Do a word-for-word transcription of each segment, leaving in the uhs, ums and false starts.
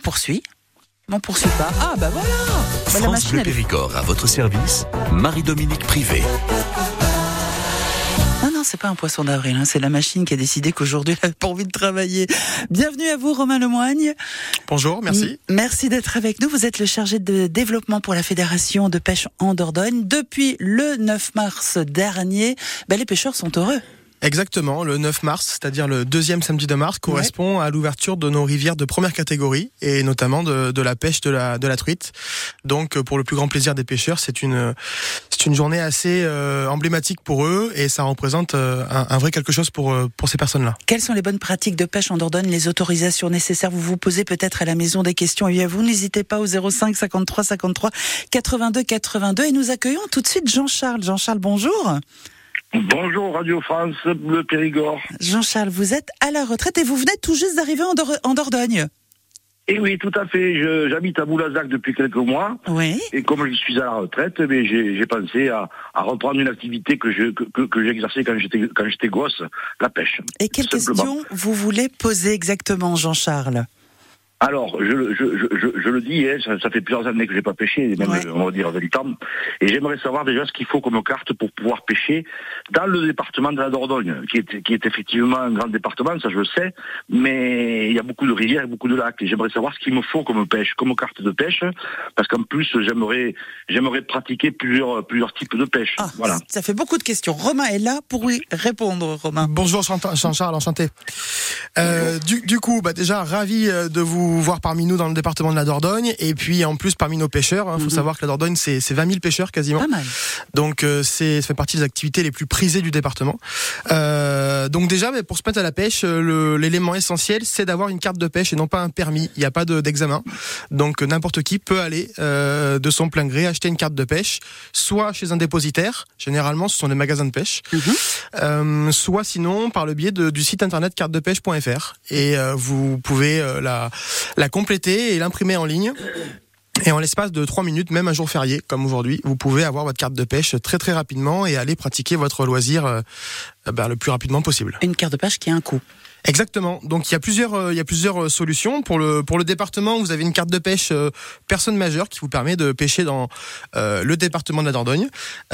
poursuit. On poursuit pas. Ah bah voilà. Bah, France la machine, Bleu elle est... Périgord à votre service, Marie-Dominique Privé. Non, non, c'est pas un poisson d'avril, hein. C'est la machine qui a décidé qu'aujourd'hui elle n'avait pas envie de travailler. Bienvenue à vous, Romain Lemoigne. Bonjour, merci. M- merci d'être avec nous. Vous êtes le chargé de développement pour la Fédération de pêche en Dordogne. Depuis le neuf mars dernier, ben, les pêcheurs sont heureux. Exactement, le neuf mars, c'est-à-dire le deuxième samedi de mars, correspond ouais. à l'ouverture de nos rivières de première catégorie, et notamment de, de la pêche de la, de la truite. Donc, pour le plus grand plaisir des pêcheurs, c'est une, c'est une journée assez euh, emblématique pour eux, et ça représente euh, un, un vrai quelque chose pour, pour ces personnes-là. Quelles sont les bonnes pratiques de pêche en Dordogne, les autorisations nécessaires? Vous vous posez peut-être à la maison des questions, et à vous, n'hésitez pas au zéro cinq cinquante-trois cinquante-trois quatre-vingt-deux quatre-vingt-deux, et nous accueillons tout de suite Jean-Charles. Jean-Charles, bonjour. Bonjour Radio France Bleu Périgord. Jean-Charles, vous êtes à la retraite et vous venez tout juste d'arriver en, Dor- en Dordogne. Et oui, tout à fait. Je, j'habite à Boulazac depuis quelques mois. Oui. Et comme je suis à la retraite, mais j'ai, j'ai pensé à, à reprendre une activité que, je, que, que, que j'exerçais quand j'étais, quand j'étais gosse, la pêche. Et quelle question vous voulez poser exactement, Jean-Charles ? Alors, je, je, je, je le dis, hein, ça, ça fait plusieurs années que j'ai pas pêché, même ouais. on va dire vingt ans, et j'aimerais savoir déjà ce qu'il faut comme carte pour pouvoir pêcher dans le département de la Dordogne, qui est, qui est effectivement un grand département, ça je le sais, mais il y a beaucoup de rivières et beaucoup de lacs, et j'aimerais savoir ce qu'il me faut comme pêche, comme carte de pêche, parce qu'en plus j'aimerais, j'aimerais pratiquer plusieurs, plusieurs types de pêche. Ah, voilà. Ça fait beaucoup de questions. Romain est là pour y répondre, Romain. Bonjour Jean-Charles, enchanté. Euh, du, du coup, bah déjà ravi de vous vous voir parmi nous dans le département de la Dordogne, et puis en plus parmi nos pêcheurs. Il hein, faut mm-hmm. savoir que la Dordogne, c'est, c'est vingt mille pêcheurs quasiment. Pas mal. Donc euh, c'est, ça fait partie des activités les plus prisées du département. Euh, donc déjà, mais pour se mettre à la pêche, le, l'élément essentiel, c'est d'avoir une carte de pêche et non pas un permis. Il n'y a pas de, d'examen. Donc n'importe qui peut aller euh, de son plein gré acheter une carte de pêche, soit chez un dépositaire, généralement ce sont des magasins de pêche, mm-hmm. euh, soit sinon par le biais de, du site internet carte de pêche point f r, et euh, vous pouvez euh, la la compléter et l'imprimer en ligne. Et en l'espace de trois minutes, même un jour férié, comme aujourd'hui, vous pouvez avoir votre carte de pêche très très rapidement et aller pratiquer votre loisir euh, bah, le plus rapidement possible. Une carte de pêche qui a un coût. Exactement. Donc il y a plusieurs, euh, il y a plusieurs solutions pour le pour le département. Vous avez une carte de pêche euh, personne majeure qui vous permet de pêcher dans euh, le département de la Dordogne.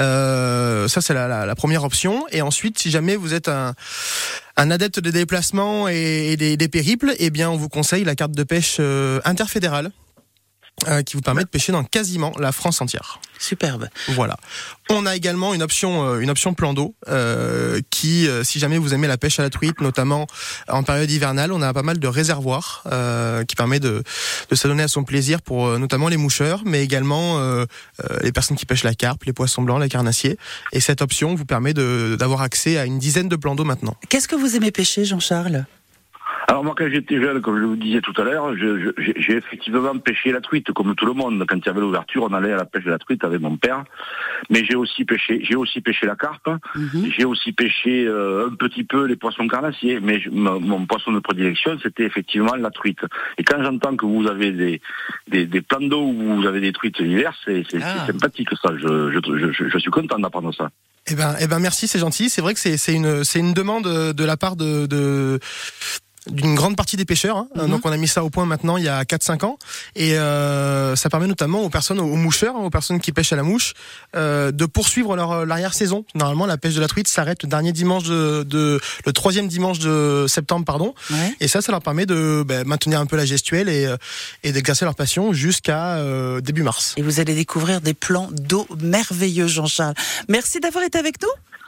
Euh, ça c'est la, la, la première option. Et ensuite, si jamais vous êtes un un adepte des déplacements et, et des, des périples, eh bien on vous conseille la carte de pêche euh, interfédérale. Euh, qui vous permet de pêcher dans quasiment la France entière. Superbe. Voilà. On a également une option, euh, une option plan d'eau euh, qui, euh, si jamais vous aimez la pêche à la truite, notamment en période hivernale, on a pas mal de réservoirs euh, qui permet de, de s'adonner à son plaisir pour euh, notamment les moucheurs, mais également euh, euh, les personnes qui pêchent la carpe, les poissons blancs, les carnassiers. Et cette option vous permet de, d'avoir accès à une dizaine de plans d'eau maintenant. Qu'est-ce que vous aimez pêcher, Jean-Charles ? Alors moi, quand j'étais jeune, comme je vous disais tout à l'heure, je, je, j'ai effectivement pêché la truite, comme tout le monde. Quand il y avait l'ouverture, on allait à la pêche de la truite avec mon père. Mais j'ai aussi pêché, j'ai aussi pêché la carpe. Mm-hmm. J'ai aussi pêché euh, un petit peu les poissons carnassiers. Mais je, mon, mon poisson de prédilection, c'était effectivement la truite. Et quand j'entends que vous avez des, des, des plans d'eau où vous avez des truites l'hiver, c'est, c'est, ah. c'est sympathique ça. Je, je, je, je suis content d'apprendre ça. Eh ben, eh ben, merci, c'est gentil. C'est vrai que c'est, c'est une, c'est une demande de la part de, de d'une grande partie des pêcheurs, hein. Mm-hmm. Donc on a mis ça au point maintenant il y a quatre cinq ans, et euh, ça permet notamment aux personnes, aux moucheurs, hein, aux personnes qui pêchent à la mouche, euh, de poursuivre leur l'arrière-saison. Normalement la pêche de la truite s'arrête le dernier dimanche de, de le troisième dimanche de septembre, pardon. Ouais. Et ça, ça leur permet de bah, maintenir un peu la gestuelle et et d'exercer leur passion jusqu'à euh, début mars. Et vous allez découvrir des plans d'eau merveilleux, Jean-Charles. Merci d'avoir été avec nous.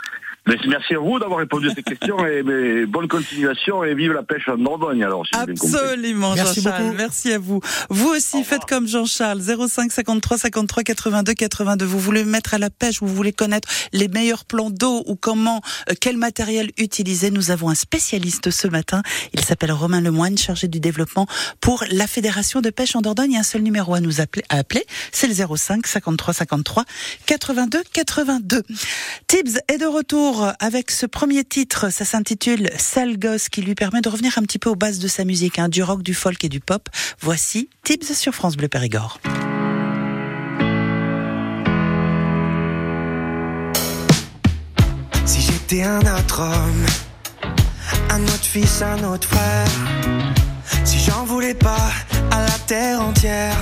Merci à vous d'avoir répondu à ces questions, et mais bonne continuation et vive la pêche en Dordogne alors. Si absolument, Merci Jean-Charles. Beaucoup. Merci à vous. Vous aussi faites comme Jean-Charles. zéro cinq cinquante-trois cinquante-trois quatre-vingt-deux quatre-vingt-deux. Vous voulez mettre à la pêche, vous voulez connaître les meilleurs plans d'eau ou comment, euh, quel matériel utiliser. Nous avons un spécialiste ce matin. Il s'appelle Romain Lemoigne, chargé du développement pour la Fédération de pêche en Dordogne. Il y a un seul numéro à nous appeler, à appeler. C'est le zéro cinq cinquante-trois cinquante-trois quatre-vingt-deux quatre-vingt-deux. Tibbs est de retour avec ce premier titre, ça s'intitule Sale Gosse, qui lui permet de revenir un petit peu aux bases de sa musique, hein, du rock, du folk et du pop. Voici Tibbs sur France Bleu Périgord. Si j'étais un autre homme, un autre fils, un autre frère, si j'en voulais pas à la terre fier.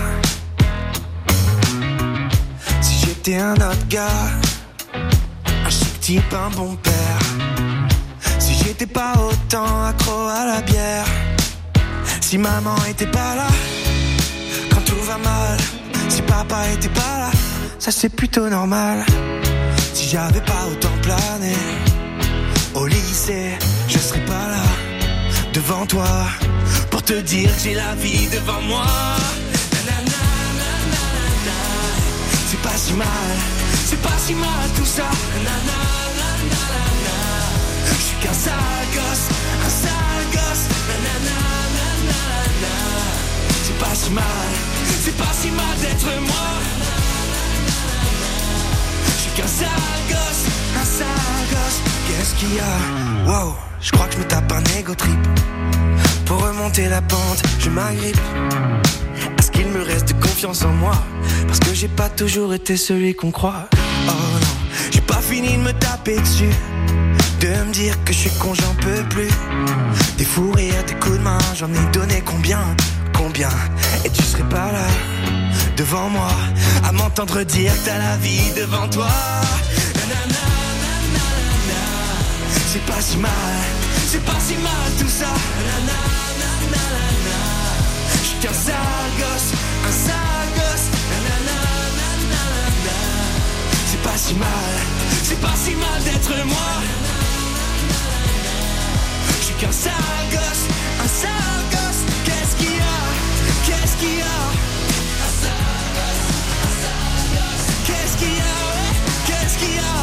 Si j'étais un autre gars, un chic type, un bon père. Si j'étais pas autant accro à la bière. Si maman était pas là quand tout va mal. Si papa était pas là, ça c'est plutôt normal. Si j'avais pas autant plané au lycée, je serais pas là devant toi pour te dire que j'ai la vie devant moi. Nanana, nanana, c'est pas si mal, c'est pas si mal tout ça. Nanana, nanana, je suis qu'un sale gosse, un sale gosse. Nanana, nanana, c'est pas si mal, c'est pas si mal d'être moi. Je suis qu'un sale gosse, un sale gosse. Qu'est-ce qu'il y a? Wow, je crois que je me tape un ego trip. Pour remonter la pente, je m'agrippe. Est-ce qu'il me reste de confiance en moi? Parce que j'ai pas toujours été celui qu'on croit. Oh non, j'ai pas fini de me taper dessus. De me dire que je suis con, j'en peux plus. Des fous rires, des coups de main, j'en ai donné combien? Combien? Et tu serais pas là, devant moi, à m'entendre dire que t'as la vie devant toi. Nanana, nanana, c'est pas si mal, c'est pas si mal tout ça. Nanana, nanana, je suis qu'un sale gosse, un sale gosse. Nanana, nanana, c'est pas si mal, c'est pas si mal d'être moi. Je suis qu'un sale gosse, un sale gosse. Qu'est-ce qu'il y a? Qu'est-ce qu'il y a? Qu'est-ce qu'il y a? Qu'est-ce qu'il y a?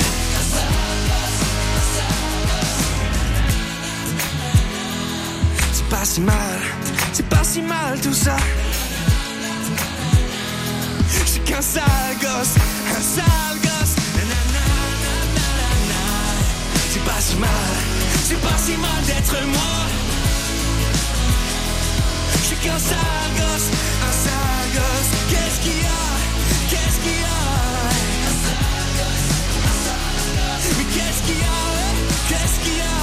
C'est pas si mal, c'est pas si mal tout ça. Je suis qu'un sale gosse, un sale gosse. C'est pas si mal, c'est pas si mal d'être moi. Je suis qu'un sale gosse, un sale gosse. Qu'est-ce qu'il y a? Qu'est-ce qu'il y a? Mais qu'est-ce qu'il y a? Qu'est-ce qu'il y a?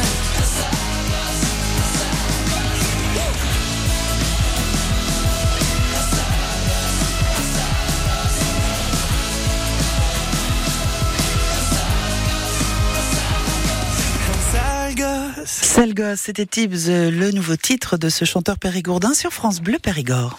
Sale gosse, c'était Tibbs, le nouveau titre de ce chanteur périgourdin sur France Bleu Périgord.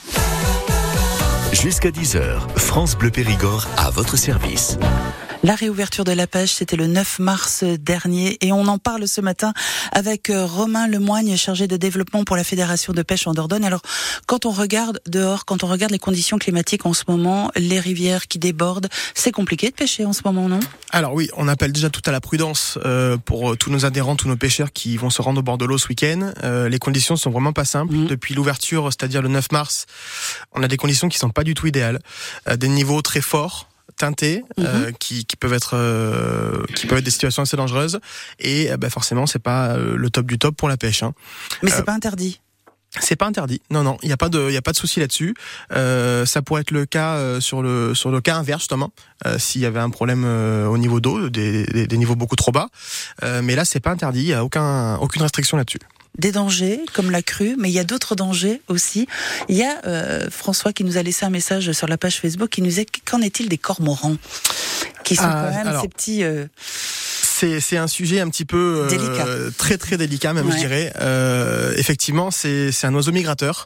Jusqu'à dix heures, France Bleu Périgord à votre service. La réouverture de la pêche, c'était le neuf mars dernier et on en parle ce matin avec Romain Lemoigne, chargé de développement pour la Fédération de pêche en Dordogne. Alors, quand on regarde dehors, quand on regarde les conditions climatiques en ce moment, les rivières qui débordent, c'est compliqué de pêcher en ce moment, non? Alors oui, on appelle déjà tout à la prudence euh, pour tous nos adhérents, tous nos pêcheurs qui vont se rendre au bord de l'eau ce week-end. Euh, les conditions sont vraiment pas simples. Mmh. Depuis l'ouverture, c'est-à-dire le neuf mars, on a des conditions qui sont pas du tout idéales. Euh, des niveaux très forts, teintés, mmh. euh, qui, qui peuvent être euh, qui peuvent être des situations assez dangereuses et euh, bah forcément c'est pas euh, le top du top pour la pêche, hein. Mais c'est euh, pas interdit. C'est pas interdit. Non, non, il y a pas de, il y a pas de souci là-dessus. Euh, ça pourrait être le cas euh, sur le sur le cas inverse justement, euh, s'il y avait un problème euh, au niveau d'eau, des, des, des niveaux beaucoup trop bas. Euh, mais là, c'est pas interdit. Il y a aucun aucune restriction là-dessus. Des dangers comme la crue, mais il y a d'autres dangers aussi. Il y a euh, François qui nous a laissé un message sur la page Facebook qui nous disait qu'en est-il des cormorans qui sont ah, quand même alors... ces petits. Euh... C'est, c'est un sujet un petit peu euh, très très délicat même, ouais. Je dirais. Euh, effectivement, c'est, c'est un oiseau migrateur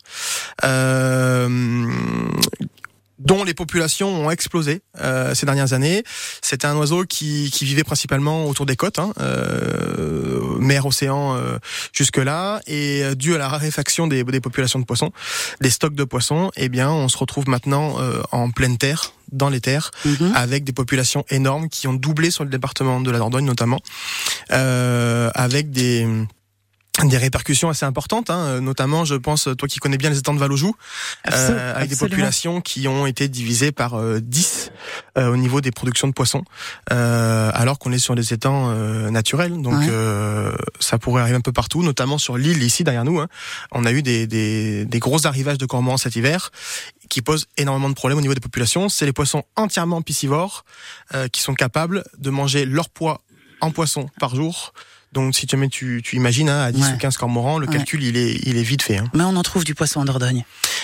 euh, dont les populations ont explosé euh, ces dernières années. C'était un oiseau qui, qui vivait principalement autour des côtes, hein, euh, mer, océan, euh, jusque-là. Et euh, dû à la raréfaction des, des populations de poissons, des stocks de poissons, eh bien, on se retrouve maintenant euh, en pleine terre, dans les terres, mmh. avec des populations énormes qui ont doublé sur le département de la Dordogne notamment, euh, avec des des répercussions assez importantes, hein, notamment, je pense, toi qui connais bien les étangs de Valojou, euh, avec des populations qui ont été divisées par euh, dix euh, au niveau des productions de poissons, euh, alors qu'on est sur des étangs euh, naturels. Donc, ouais. euh, ça pourrait arriver un peu partout, notamment sur l'île ici derrière nous. Hein. On a eu des, des, des gros arrivages de cormorans cet hiver, qui posent énormément de problèmes au niveau des populations. C'est les poissons entièrement piscivores euh, qui sont capables de manger leur poids en poissons par jour. Donc si jamais tu, tu imagines, hein, à dix ouais. ou quinze cormorans, le ouais. calcul il est, il est vite fait. Hein. Mais on en trouve du poisson en Dordogne.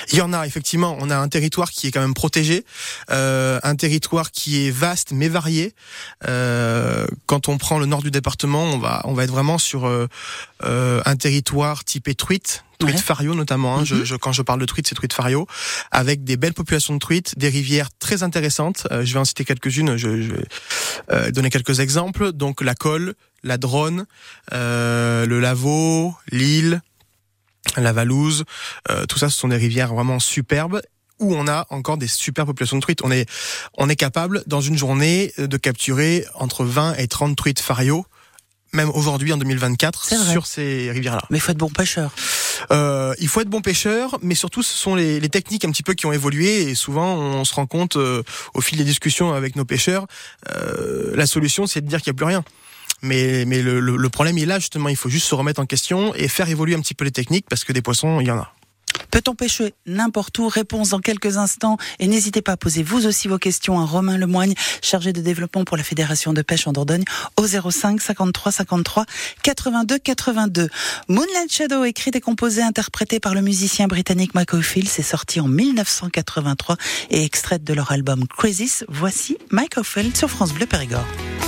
Il y en a effectivement. On a un territoire qui est quand même protégé, euh, un territoire qui est vaste mais varié. Euh, quand on prend le nord du département, on va on va être vraiment sur euh, euh, un territoire typé truite. Truite ouais. fario notamment, hein. mm-hmm. je, je, quand je parle de truite, c'est truite fario, avec des belles populations de truites, des rivières très intéressantes. Euh, je vais en citer quelques-unes, je, je vais euh, donner quelques exemples. Donc la Colle, la Dronne, euh, le Lavaux, l'Île, la Valouse, euh, tout ça, ce sont des rivières vraiment superbes où on a encore des super populations de truites. On est, on est capable, dans une journée, de capturer entre vingt et trente truites fario, même aujourd'hui en deux mille vingt-quatre, sur ces rivières-là. Mais il faut être bon pêcheur. Euh, il faut être bon pêcheur, mais surtout ce sont les, les techniques un petit peu qui ont évolué et souvent on se rend compte euh, au fil des discussions avec nos pêcheurs, euh, la solution c'est de dire qu'il n'y a plus rien. Mais, mais le, le, le problème est là justement, il faut juste se remettre en question et faire évoluer un petit peu les techniques parce que des poissons, il y en a. Peut-on pêcher n'importe où? Réponse dans quelques instants. Et n'hésitez pas à poser vous aussi vos questions à Romain Lemoigne, chargé de développement pour la Fédération de pêche en Dordogne, au zéro cinq cinquante-trois cinquante-trois quatre-vingt-deux quatre-vingt-deux. Moonlight Shadow, écrit et composé, interprété par le musicien britannique Mike Oldfield, c'est sorti en mille neuf cent quatre-vingt-trois et extrait de leur album Crazies. Voici Mike Oldfield sur France Bleu Périgord.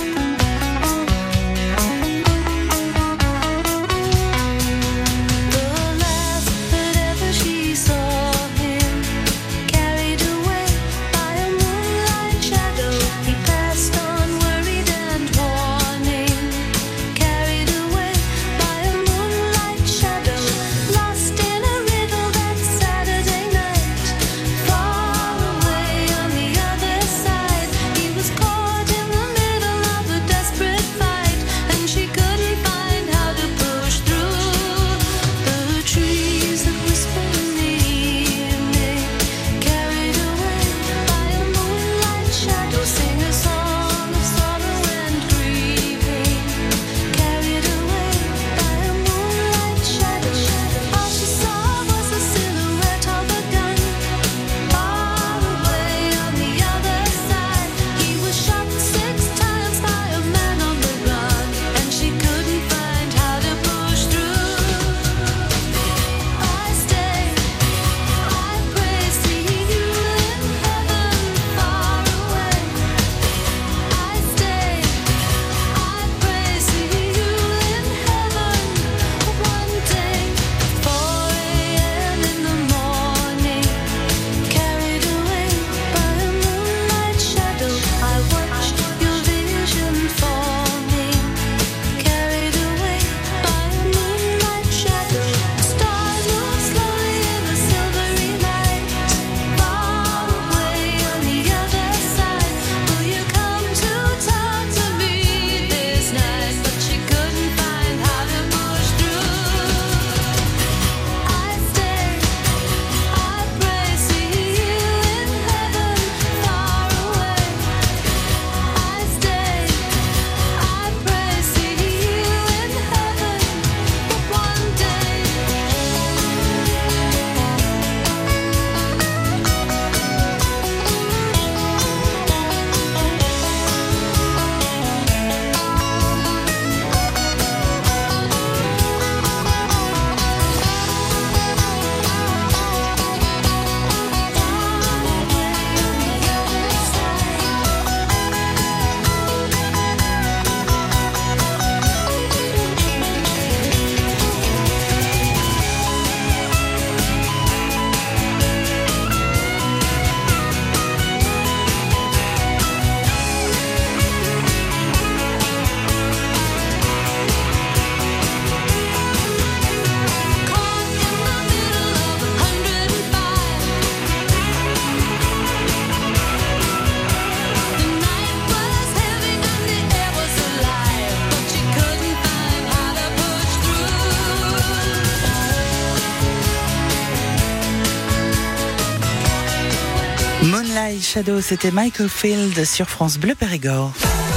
Moonlight Shadow, c'était Mike Oldfield sur France Bleu Périgord.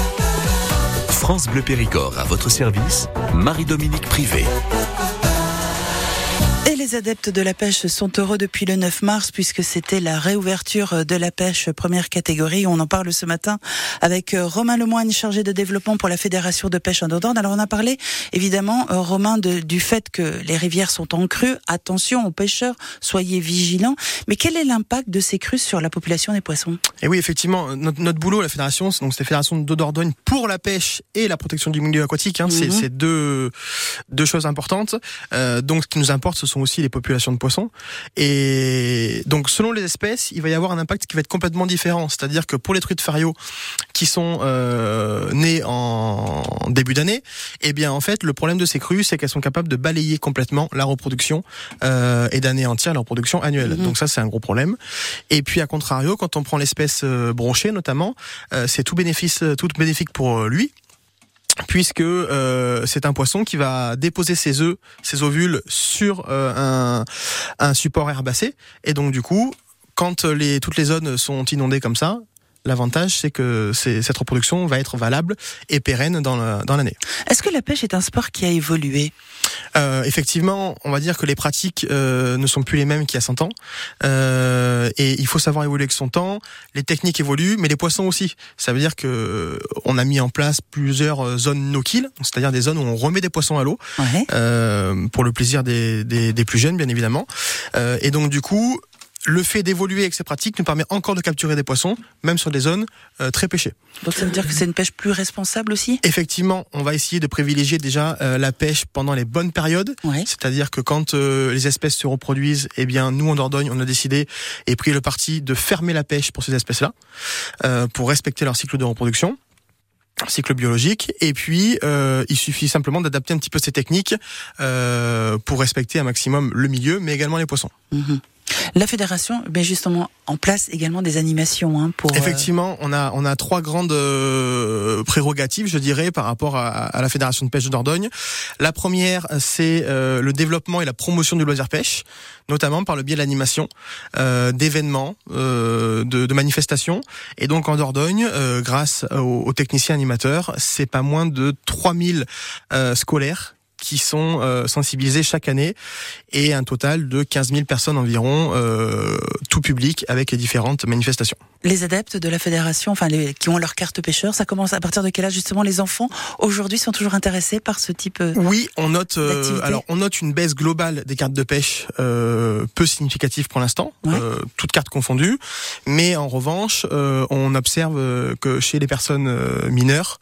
France Bleu Périgord à votre service, Marie-Dominique Privé. Et les Les adeptes de la pêche sont heureux depuis le neuf mars puisque c'était la réouverture de la pêche première catégorie. On en parle ce matin avec Romain Lemoine, chargé de développement pour la Fédération de pêche en Dordogne. Alors on a parlé évidemment, Romain, de, du fait que les rivières sont en crue. Attention aux pêcheurs, soyez vigilants. Mais quel est l'impact de ces crues sur la population des poissons ? Et oui, effectivement, notre, notre boulot, la fédération, donc c'est la fédération de Dordogne pour la pêche et la protection du milieu aquatique. Hein, mmh. c'est, c'est deux deux choses importantes. Euh, donc ce qui nous importe, ce sont aussi les populations de poissons. Et donc selon les espèces, il va y avoir un impact qui va être complètement différent. C'est-à-dire que pour les truites fario qui sont euh, nées en début d'année, eh bien en fait le problème de ces crues, c'est qu'elles sont capables de balayer complètement la reproduction euh, et d'anéantir la reproduction annuelle. Mmh. Donc ça c'est un gros problème. Et puis à contrario, quand on prend l'espèce euh, bronchée notamment, euh, c'est tout bénéfice, tout bénéfique pour lui. Puisque euh, c'est un poisson qui va déposer ses œufs, ses ovules sur euh, un, un support herbacé, et donc du coup, quand les, toutes les zones sont inondées comme ça, l'avantage c'est que c'est, cette reproduction va être valable et pérenne dans, le, dans l'année. Est-ce que la pêche est un sport qui a évolué ? Euh, effectivement, on va dire que les pratiques euh, ne sont plus les mêmes qu'il y a cent ans, euh, et il faut savoir évoluer avec son temps. Les techniques évoluent, mais les poissons aussi. Ça veut dire que on a mis en place plusieurs zones no-kill, c'est-à-dire des zones où on remet des poissons à l'eau, ouais. euh, pour le plaisir des, des, des plus jeunes, bien évidemment. Euh, et donc du coup, le fait d'évoluer avec ces pratiques nous permet encore de capturer des poissons, même sur des zones euh, très pêchées. Donc ça veut dire que c'est une pêche plus responsable aussi ? Effectivement, on va essayer de privilégier déjà euh, la pêche pendant les bonnes périodes. Ouais. C'est-à-dire que quand euh, les espèces se reproduisent, eh bien nous en Dordogne, on a décidé et pris le parti de fermer la pêche pour ces espèces-là, euh, pour respecter leur cycle de reproduction. Cycle biologique, et puis euh, il suffit simplement d'adapter un petit peu ces techniques euh, pour respecter un maximum le milieu, mais également les poissons. Mmh. La fédération met justement en place également des animations hein, pour. Effectivement, on a on a trois grandes euh, prérogatives, je dirais, par rapport à, à la fédération de pêche de Dordogne. La première, c'est euh, le développement et la promotion du loisir pêche, notamment par le biais de l'animation, euh, d'événements, euh, de, de manifestations. Et donc en Dordogne, euh, grâce aux, aux techniciens animateurs, c'est pas moins de trois mille euh, scolaires qui sont euh, sensibilisés chaque année, et un total de quinze mille personnes environ, euh, tout public, avec les différentes manifestations. Les adeptes de la fédération, enfin les, qui ont leur carte pêcheur, ça commence à partir de quel âge justement les enfants aujourd'hui sont toujours intéressés par ce type euh, Oui, on note euh, alors on note une baisse globale des cartes de pêche euh, peu significative pour l'instant, ouais. euh, toutes cartes confondues, mais en revanche euh, on observe que chez les personnes euh, mineures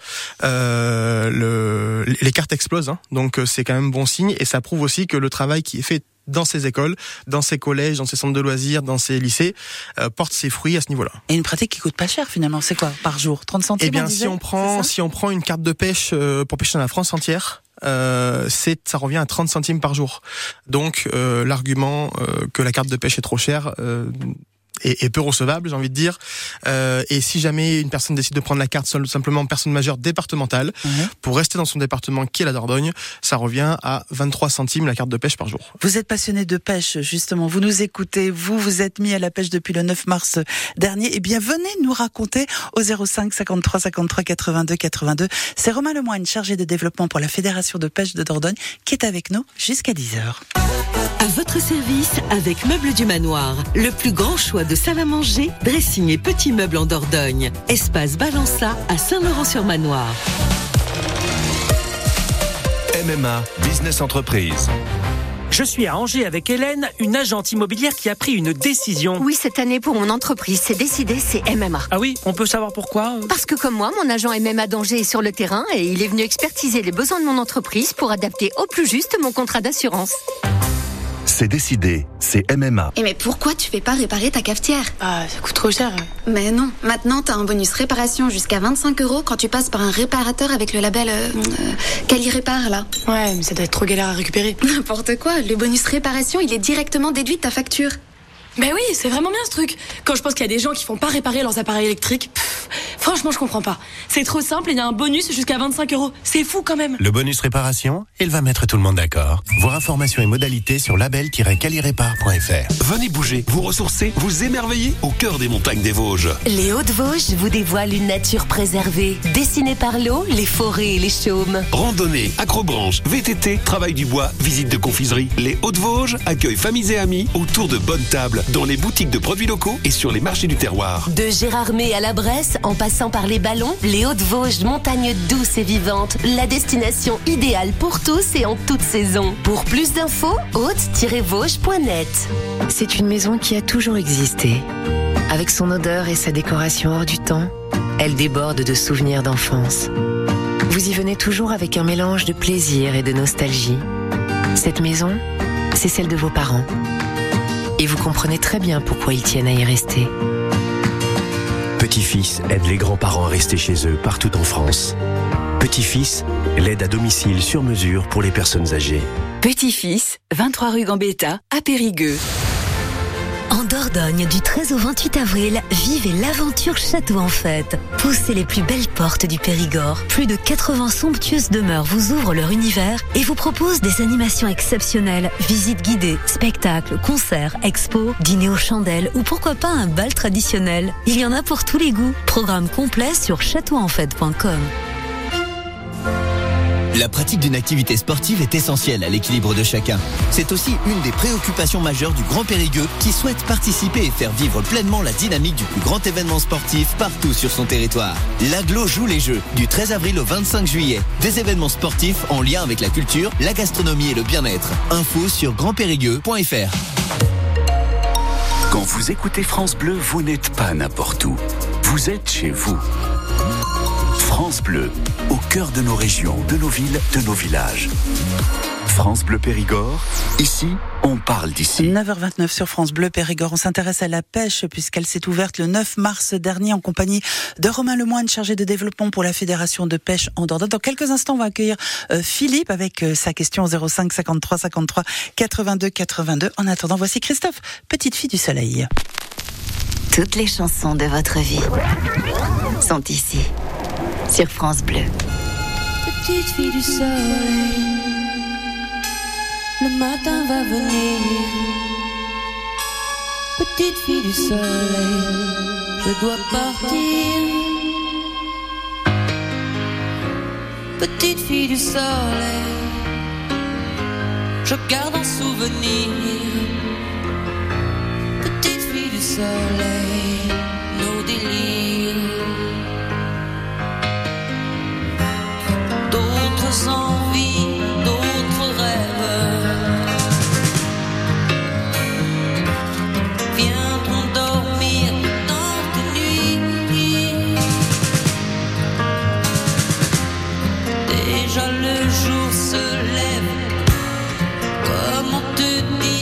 euh, le, les cartes explosent, hein, donc c'est quand même bon signe, et ça prouve aussi que le travail qui est fait dans ces écoles, dans ces collèges, dans ces centres de loisirs, dans ces lycées, euh, porte ses fruits à ce niveau-là. Et une pratique qui coûte pas cher finalement, c'est quoi par jour ? trente centimes ? Eh bien, on disait, si on prend si on prend une carte de pêche euh, pour pêcher dans la France entière, euh, c'est ça revient à trente centimes par jour. Donc euh, l'argument euh, que la carte de pêche est trop chère euh, Et, et peu recevable, j'ai envie de dire. Euh, et si jamais une personne décide de prendre la carte simplement personne majeure départementale, mmh. pour rester dans son département qui est la Dordogne, ça revient à vingt-trois centimes la carte de pêche par jour. Vous êtes passionné de pêche, justement. Vous nous écoutez, vous vous êtes mis à la pêche depuis le neuf mars dernier. Eh bien, venez nous raconter au zéro cinq cinquante-trois cinquante-trois quatre-vingt-deux quatre-vingt-deux. C'est Romain Lemoine, chargé de développement pour la Fédération de pêche de Dordogne, qui est avec nous jusqu'à dix heures. À votre service avec Meubles du Manoir, le plus grand choix de salle à manger, dressing et petits meubles en Dordogne. Espace Balança à Saint-Laurent-sur-Manoir. M M A Business Entreprise. Je suis à Angers avec Hélène, une agente immobilière qui a pris une décision. Oui, cette année pour mon entreprise, c'est décidé, c'est M M A. Ah oui, on peut savoir pourquoi ? Parce que comme moi, mon agent M M A d'Angers est sur le terrain et il est venu expertiser les besoins de mon entreprise pour adapter au plus juste mon contrat d'assurance. C'est décidé, c'est M M A. Et mais pourquoi tu fais pas réparer ta cafetière ? Ah, ça coûte trop cher. Mais non, maintenant t'as un bonus réparation jusqu'à vingt-cinq euros quand tu passes par un réparateur avec le label euh, euh, Quali Répare là. Ouais, mais ça doit être trop galère à récupérer. N'importe quoi, le bonus réparation il est directement déduit de ta facture. Ben oui, c'est vraiment bien ce truc. Quand je pense qu'il y a des gens qui font pas réparer leurs appareils électriques, pff, franchement, je comprends pas. C'est trop simple et il y a un bonus jusqu'à vingt-cinq euros. C'est fou quand même. Le bonus réparation, il va mettre tout le monde d'accord. Voir informations et modalités sur label tiret quali-répare point f r. Venez bouger, vous ressourcer, vous émerveiller au cœur des montagnes des Vosges. Les Hauts-de-Vosges vous dévoilent une nature préservée, dessinée par l'eau, les forêts et les chaumes. Randonnée, acrobranche, V T T, travail du bois, visite de confiserie. Les Hauts-de-Vosges accueillent familles et amis autour de bonnes tables dans les boutiques de produits locaux et sur les marchés du terroir. De Gérardmer à la Bresse, en passant par les Ballons, les Hauts-de-Vosges, montagne douce et vivante, la destination idéale pour tous et en toute saison. Pour plus d'infos, haute tiret vosges point net. C'est une maison qui a toujours existé. Avec son odeur et sa décoration hors du temps, elle déborde de souvenirs d'enfance. Vous y venez toujours avec un mélange de plaisir et de nostalgie. Cette maison, c'est celle de vos parents. Et vous comprenez très bien pourquoi ils tiennent à y rester. Petit-Fils aide les grands-parents à rester chez eux partout en France. Petit-Fils, l'aide à domicile sur mesure pour les personnes âgées. Petit-Fils, vingt-trois rue Gambetta, à Périgueux. En Dordogne, du treize au vingt-huit avril, vivez l'aventure Château en Fête. Poussez les plus belles portes du Périgord. Plus de quatre-vingts somptueuses demeures vous ouvrent leur univers et vous proposent des animations exceptionnelles, visites guidées, spectacles, concerts, expos, dîners aux chandelles ou pourquoi pas un bal traditionnel. Il y en a pour tous les goûts. Programme complet sur château en fête point com. La pratique d'une activité sportive est essentielle à l'équilibre de chacun. C'est aussi une des préoccupations majeures du Grand Périgueux qui souhaite participer et faire vivre pleinement la dynamique du plus grand événement sportif partout sur son territoire. L'Agglo joue les Jeux du treize avril au vingt-cinq juillet. Des événements sportifs en lien avec la culture, la gastronomie et le bien-être. Info sur grand périgueux point f r. Quand vous écoutez France Bleu, vous n'êtes pas n'importe où. Vous êtes chez vous. France Bleu, au cœur de nos régions, de nos villes, de nos villages. France Bleu Périgord, ici, on parle d'ici. neuf heures vingt-neuf sur France Bleu Périgord. On s'intéresse à la pêche puisqu'elle s'est ouverte le neuf mars dernier en compagnie de Romain Lemoine, chargé de développement pour la Fédération de pêche en Dordogne. Dans quelques instants, on va accueillir euh, Philippe avec euh, sa question zéro cinq cinquante-trois cinquante-trois quatre-vingt-deux quatre-vingt-deux. En attendant, voici Christophe, petite fille du soleil. Toutes les chansons de votre vie sont ici, sur France Bleu. Petite fille du soleil, le matin va venir. Petite fille du soleil, je dois partir. Petite fille du soleil, je garde un souvenir. Petite fille du soleil, nos délires. D'autres envies, d'autres rêves. Viendront dormir dans tes nuits. Déjà le jour se lève. Comment te dire?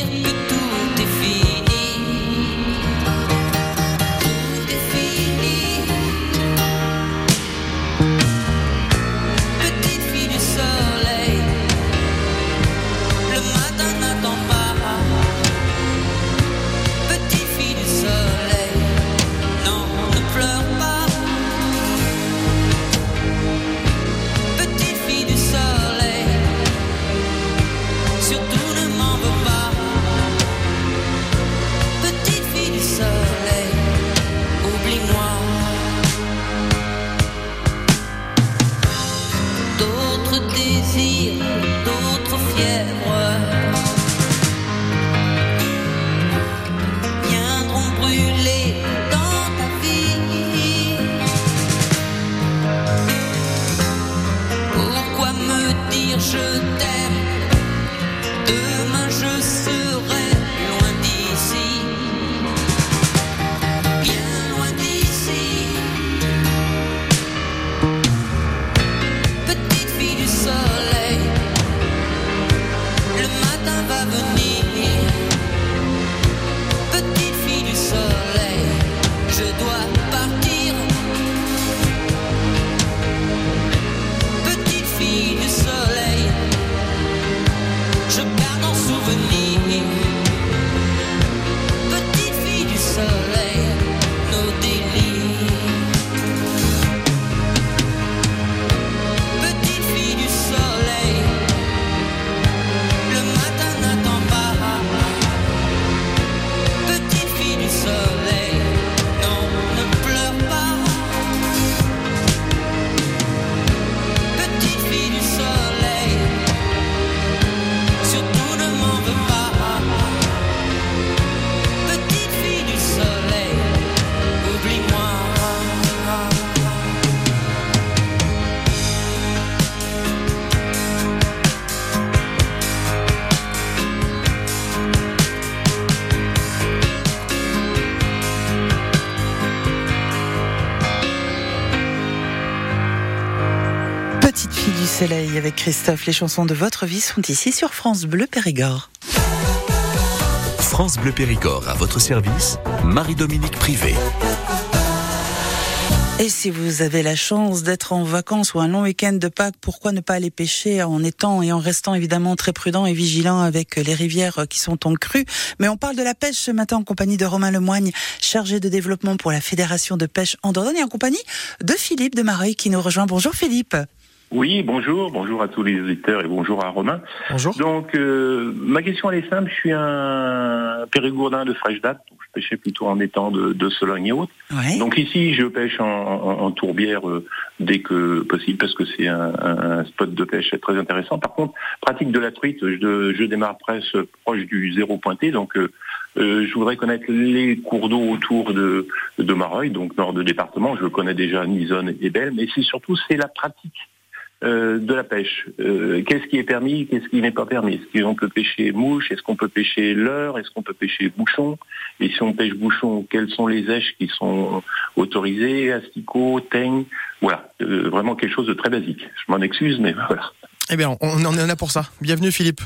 Soleil avec Christophe. Les chansons de votre vie sont ici sur France Bleu Périgord. France Bleu Périgord à votre service, Marie-Dominique Privé. Et si vous avez la chance d'être en vacances ou un long week-end de Pâques, pourquoi ne pas aller pêcher en étant et en restant évidemment très prudent et vigilant avec les rivières qui sont en crue. Mais on parle de la pêche ce matin en compagnie de Romain Lemoigne, chargé de développement pour la Fédération de pêche en Dordogne, et en compagnie de Philippe de Mareuil qui nous rejoint. Bonjour Philippe. Oui, bonjour, bonjour à tous les auditeurs et bonjour à Romain. Bonjour. Donc, euh, ma question elle est simple, je suis un périgourdin de fraîche date, donc je pêchais plutôt en étang de, de Sologne et autres. Ouais. Donc ici, je pêche en, en, en tourbière euh, dès que possible parce que c'est un, un spot de pêche très intéressant. Par contre, pratique de la truite, je, je démarre presque proche du zéro pointé, donc euh, euh, je voudrais connaître les cours d'eau autour de, de Mareuil, donc nord de département, je connais déjà Nizonne et Belle, mais c'est surtout c'est la pratique Euh, de la pêche. Euh, qu'est-ce qui est permis, qu'est-ce qui n'est pas permis? Est-ce qu'on peut pêcher mouche? Est-ce qu'on peut pêcher leurre? Est-ce qu'on peut pêcher bouchon? Et si on pêche bouchon, quelles sont les èches qui sont autorisées? Asticots, teignes? Voilà, euh, vraiment quelque chose de très basique. Je m'en excuse, mais voilà. Eh bien, on en est là pour ça. Bienvenue Philippe.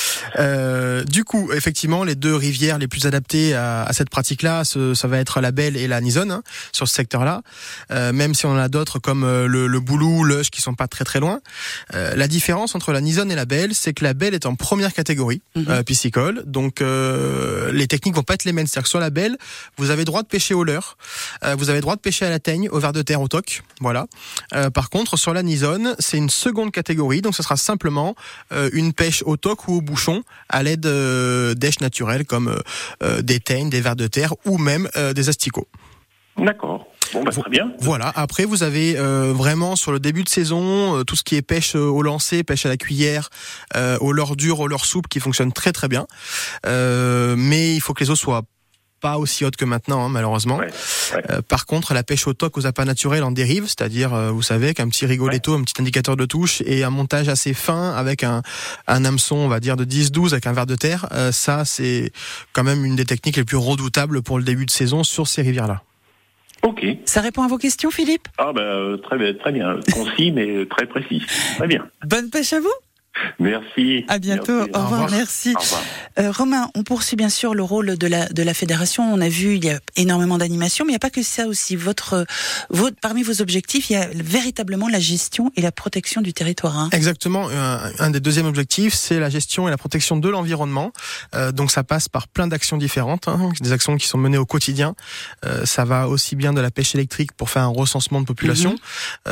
Euh, du coup, effectivement, les deux rivières les plus adaptées à, à cette pratique-là, ce, ça va être la Belle et la Nizonne, hein, sur ce secteur-là. Euh, même si on en a d'autres comme euh, le, le Boulou, l'Euch, qui sont pas très très loin. Euh, la différence entre la Nizonne et la Belle, c'est que la Belle est en première catégorie mm-hmm. euh, piscicole, donc euh, les techniques vont pas être les mêmes. C'est-à-dire que sur la Belle, vous avez droit de pêcher au leurre, euh, vous avez droit de pêcher à la teigne, au ver de terre, au toc, voilà. Euh, par contre, sur la Nizonne, c'est une seconde catégorie, donc ça sera simplement euh, une pêche au toc ou au bouchon à l'aide euh, d'èches naturelles comme euh, des teignes, des vers de terre ou même euh, des asticots. D'accord. Bon, bah, très bien. Voilà. Après, vous avez euh, vraiment sur le début de saison euh, tout ce qui est pêche euh, au lancer, pêche à la cuillère, euh, au leurre dur, au leurre souple, qui fonctionne très très bien. Euh, mais il faut que les eaux soient pas aussi haute que maintenant, hein, malheureusement. Ouais, ouais. Euh, par contre, la pêche au toc aux appâts naturels en dérive, c'est-à-dire, euh, vous savez, qu'un petit rigoletto, ouais. un petit indicateur de touche et un montage assez fin avec un, un hameçon, on va dire, de dix douze avec un ver de terre, euh, ça, c'est quand même une des techniques les plus redoutables pour le début de saison sur ces rivières-là. Ok. Ça répond à vos questions, Philippe? Ah ben, euh, très bien, très bien. Concis, mais très précis. Très bien. Bonne pêche à vous. Merci. À bientôt. Merci. Au revoir. Au revoir. Merci. Au revoir. Euh, Romain, on poursuit bien sûr le rôle de la de la fédération. On a vu, il y a énormément d'animations, mais il n'y a pas que ça aussi. Votre, votre parmi vos objectifs, il y a véritablement la gestion et la protection du territoire. Hein. Exactement. Un, un des deuxièmes objectifs, c'est la gestion et la protection de l'environnement. Euh, donc ça passe par plein d'actions différentes, hein, des actions qui sont menées au quotidien. Euh, ça va aussi bien de la pêche électrique pour faire un recensement de population, mm-hmm.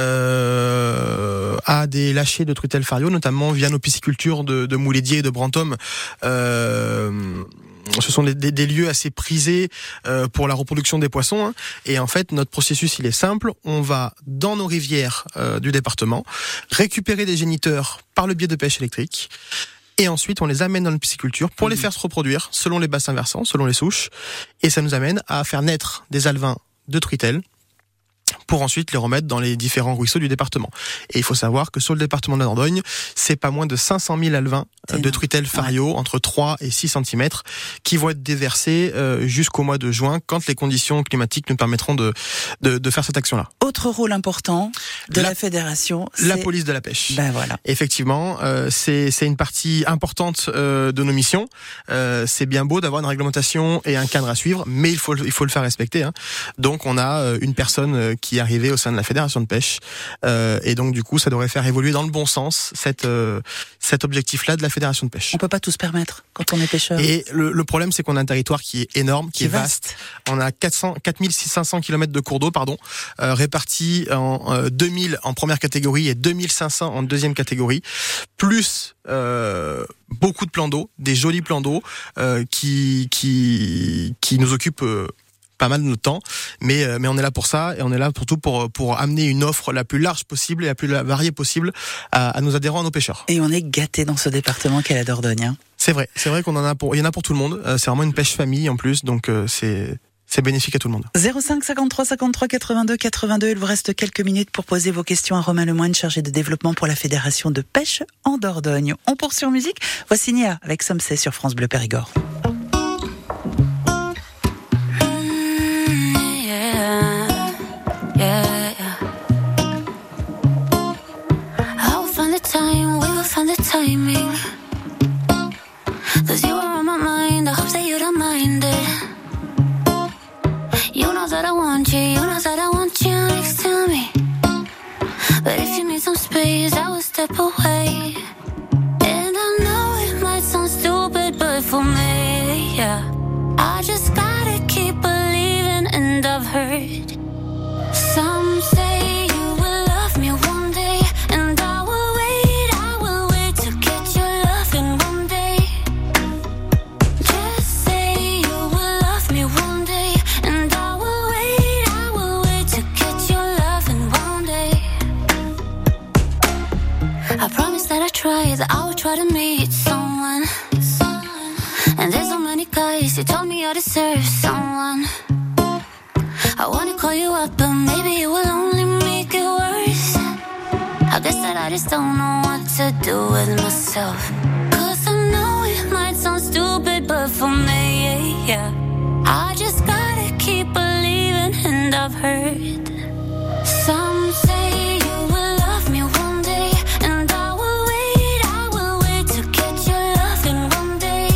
euh, à des lâchers de truitelles fario, notamment via nos piscicultures de, de Moulédier et de Brantôme. Euh, ce sont des, des, des lieux assez prisés euh, pour la reproduction des poissons. Hein. Et en fait, notre processus, il est simple. On va, dans nos rivières euh, du département, récupérer des géniteurs par le biais de pêche électrique. Et ensuite, on les amène dans notre pisciculture pour mmh. les faire se reproduire selon les bassins versants, selon les souches. Et ça nous amène à faire naître des alevins de truitelles pour ensuite les remettre dans les différents ruisseaux du département. Et il faut savoir que sur le département de la Dordogne, c'est pas moins de cinq cent mille alevins c'est de truitelles fario, ouais. entre trois et six centimètres, qui vont être déversés euh, jusqu'au mois de juin, quand les conditions climatiques nous permettront de, de, de faire cette action-là. Autre rôle important de la, la fédération, c'est... la police de la pêche. Ben voilà. Effectivement, euh, c'est, c'est une partie importante euh, de nos missions. Euh, c'est bien beau d'avoir une réglementation et un cadre à suivre, mais il faut, il faut le faire respecter. Hein. Donc on a euh, une personne euh, qui est arrivée au sein de la fédération de pêche, euh, et donc du coup ça devrait faire évoluer dans le bon sens cette, euh, cet objectif-là de la fédération de pêche. On peut pas tout se permettre quand on est pêcheur. Et le, le problème, c'est qu'on a un territoire qui est énorme, qui, qui est vaste. vaste. On a quatre cents, quatre mille cinq cents kilomètres de cours d'eau, pardon, euh, répartis en euh, deux mille en première catégorie et deux mille cinq cents en deuxième catégorie, plus euh, beaucoup de plans d'eau, des jolis plans d'eau euh, qui qui qui nous occupent euh, pas mal de notre temps, mais euh, mais on est là pour ça et on est là pour tout pour pour amener une offre la plus large possible et la plus variée possible à, à nos adhérents, à nos pêcheurs. Et on est gâtés dans ce département qu'est la Dordogne. Hein. C'est vrai, c'est vrai qu'on en a pour, il y en a pour tout le monde. Euh, c'est vraiment une pêche famille en plus, donc euh, c'est c'est bénéfique à tout le monde. zéro cinq cinquante-trois cinquante-trois quatre-vingt-deux quatre-vingt-deux. Il vous reste quelques minutes pour poser vos questions à Romain Lemoigne, chargé de développement pour la Fédération de pêche en Dordogne. On poursuit en musique. Voici Nia avec Somsay sur France Bleu Périgord. don't mind it. You know that I want you, you know that I want you next to me. But if you need some space, I will step away. And I know it might sound stupid, but for me, yeah, I just gotta keep believing. And I've heard some say you will love me one day, and I will wait, I will wait to get your loving one day. Just say you will love me one day, and I will wait, I will wait to get your loving one day. I promise that I try, that I will try to meet someone. And there's so many guys who told me I deserve someone. I wanna call you up, but maybe it will only make it worse. I guess that I just don't know what to do with myself. Cause I know it might sound stupid, but for me, yeah, I just gotta keep believing. And I've heard some say you will love me one day, and I will wait, I will wait to get your loving one day.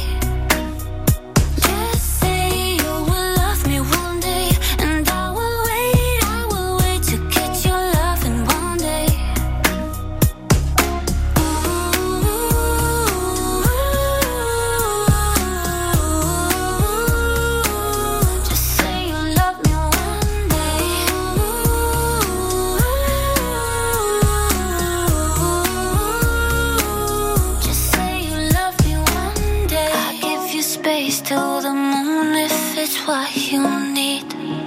Just say you will love me one day, and I will wait, I will wait to get your loving one day. Just say you love me one day. Just say you love me one day. I give you space till the moon if it's what you need.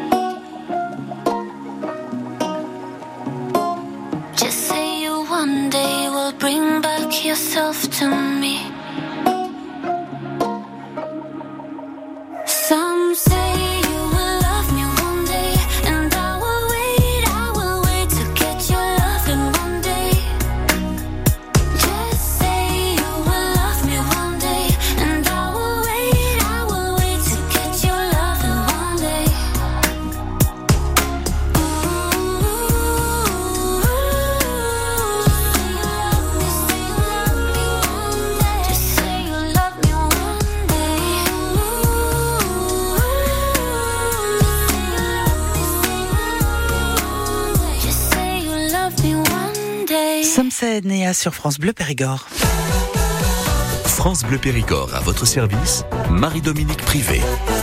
Just say you one day will bring back yourself to me. Some say you will love me one day, and I will wait, I will wait to get your loving one day. Just say you will love me one day, and I will wait, I will wait to get your loving one day. Just say you love me one day. Just say you love me one day. Samsed, Néa sur France Bleu Périgord. France Bleu Périgord à votre service, Marie-Dominique Privé.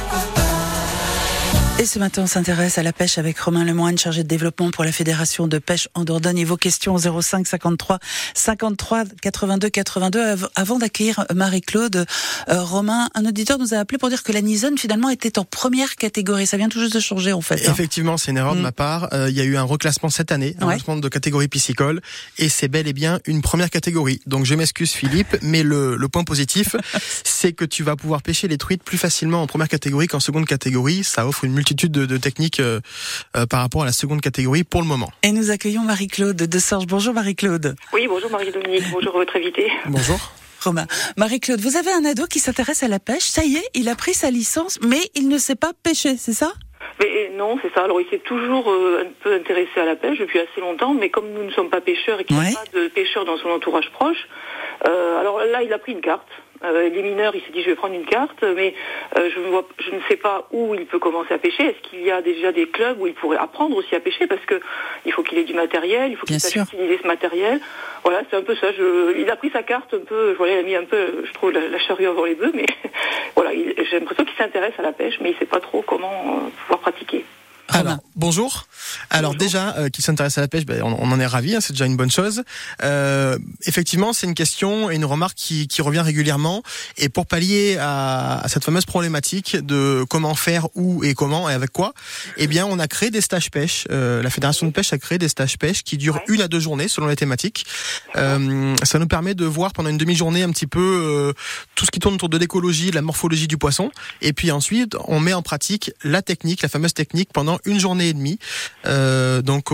Et ce matin, on s'intéresse à la pêche avec Romain Lemoine, chargé de développement pour la Fédération de pêche en Dordogne. Et vos questions au zéro cinq cinquante-trois cinquante-trois quatre-vingt-deux quatre-vingt-deux. Avant d'accueillir Marie-Claude, euh, Romain, un auditeur nous a appelé pour dire que la Nisonne, finalement, était en première catégorie. Ça vient tout juste de changer, en fait. Hein. Effectivement, c'est une erreur mmh. de ma part. Euh, il y a eu un reclassement cette année, un ouais. reclassement de catégorie piscicole, et c'est bel et bien une première catégorie. Donc je m'excuse Philippe, mais le, le point positif, c'est que tu vas pouvoir pêcher les truites plus facilement en première catégorie qu'en seconde catégorie. Ça offre une multitude de, de techniques euh, euh, par rapport à la seconde catégorie pour le moment. Et nous accueillons Marie-Claude de Sorges. Bonjour Marie-Claude. Oui, bonjour Marie-Dominique, bonjour votre invité. Bonjour. Romain. Marie-Claude, vous avez un ado qui s'intéresse à la pêche. Ça y est, il a pris sa licence, mais il ne sait pas pêcher, c'est ça ? Mais non, c'est ça. Alors, il s'est toujours euh, un peu intéressé à la pêche depuis assez longtemps, mais comme nous ne sommes pas pêcheurs et qu'il n'y a ouais. pas de pêcheurs dans son entourage proche, euh, alors là, il a pris une carte. Euh, il est mineur, il s'est dit je vais prendre une carte, mais euh, je, vois, je ne sais pas où il peut commencer à pêcher. Est-ce qu'il y a déjà des clubs où il pourrait apprendre aussi à pêcher ? Parce que il faut qu'il ait du matériel, il faut qu'il sache utiliser ce matériel. Voilà, c'est un peu ça. Je, il a pris sa carte un peu, voilà, il a mis un peu, je trouve, la, la charrue avant les bœufs, mais voilà, il, j'ai l'impression qu'il s'intéresse à la pêche, mais il ne sait pas trop comment euh, pouvoir pratiquer. Alors, bonjour. Alors bonjour. Déjà, euh, qui s'intéresse à la pêche, ben, on, on en est ravis, hein, c'est déjà une bonne chose. Euh, effectivement, c'est une question et une remarque qui, qui revient régulièrement. Et pour pallier à, à cette fameuse problématique de comment faire, où et comment et avec quoi, eh bien, on a créé des stages pêche. Euh, la Fédération de pêche a créé des stages pêche qui durent ouais. une à deux journées selon les thématiques. Euh, ça nous permet de voir pendant une demi-journée un petit peu euh, tout ce qui tourne autour de l'écologie, de la morphologie du poisson. Et puis ensuite, on met en pratique la technique, la fameuse technique pendant une journée et demie. Euh, donc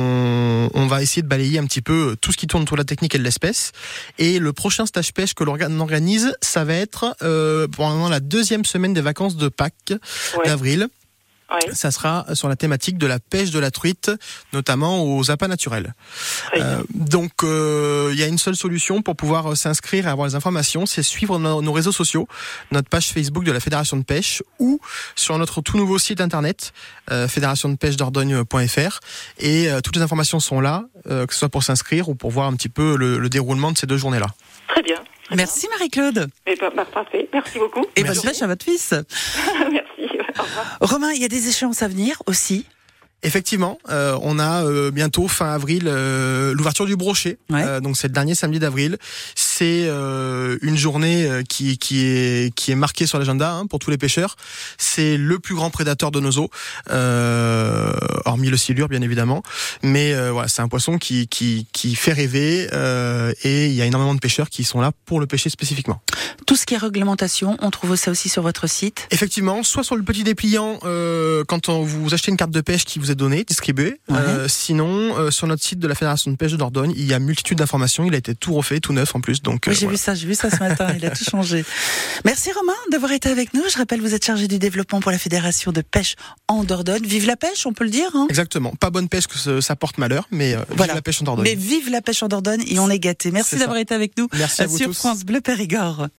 on, on va essayer de balayer un petit peu tout ce qui tourne autour de la technique et de l'espèce. Et le prochain stage pêche que l'on organise, ça va être euh, pendant la deuxième semaine des vacances de Pâques ouais. d'avril. Oui. Ça sera sur la thématique de la pêche de la truite, notamment aux appâts naturels. Euh, donc, il euh, y a une seule solution pour pouvoir s'inscrire et avoir les informations, c'est suivre nos, nos réseaux sociaux, notre page Facebook de la Fédération de pêche ou sur notre tout nouveau site internet, euh, fédération de pêche dordogne point f r. Et euh, toutes les informations sont là, euh, que ce soit pour s'inscrire ou pour voir un petit peu le, le déroulement de ces deux journées-là. Très bien. Très Merci bien. Marie-Claude. Et bah, bah, parfait. Merci beaucoup. Et bonne pêche à votre fils. Merci. Au revoir. Romain, il y a des échéances à venir aussi. Effectivement, euh, on a euh, bientôt fin avril euh, l'ouverture du brochet. Ouais. Euh, donc c'est le dernier samedi d'avril. C'est euh, une journée euh, qui qui est qui est marquée sur l'agenda hein, pour tous les pêcheurs. C'est le plus grand prédateur de nos eaux, euh, hormis le silure bien évidemment. Mais euh, voilà, c'est un poisson qui qui qui fait rêver euh, et il y a énormément de pêcheurs qui sont là pour le pêcher spécifiquement. Tout ce qui est réglementation, on trouve ça aussi sur votre site. Effectivement, soit sur le petit dépliant euh, quand on, vous achetez une carte de pêche qui vous est donnée, distribuée. Ouais. Euh, sinon, euh, sur notre site de la Fédération de pêche de Dordogne, il y a multitude d'informations. Il a été tout refait, tout neuf en plus. Donc, oui, euh, j'ai voilà. vu ça, j'ai vu ça ce matin. Il a tout changé. Merci Romain d'avoir été avec nous. Je rappelle, vous êtes chargé du développement pour la Fédération de pêche en Dordogne. Vive la pêche, on peut le dire. Hein. Exactement. Pas bonne pêche que ça porte malheur, mais euh, voilà. Vive la pêche en Dordogne. Mais vive la pêche en Dordogne et on est gâtés. Merci C'est d'avoir ça. été avec nous Merci à vous sur tous. France Bleu Périgord.